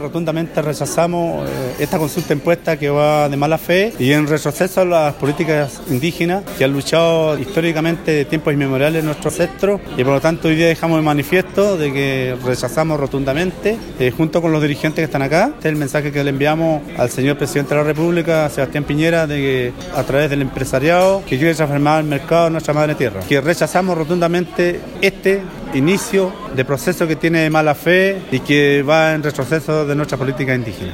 Rotundamente rechazamos esta consulta impuesta que va de mala fe y en retroceso a las políticas indígenas que han luchado históricamente de tiempos inmemoriales en nuestro ancestros, y por lo tanto hoy día dejamos el manifiesto de que rechazamos rotundamente junto con los dirigentes que están acá. Este es el mensaje que le enviamos al señor presidente de la República, Sebastián Piñera, de que a través del empresariado que quiere transformar el mercado en nuestra madre tierra, que rechazamos rotundamente este inicio de proceso que tiene de mala fe y que va en retroceso de nuestra política indígena.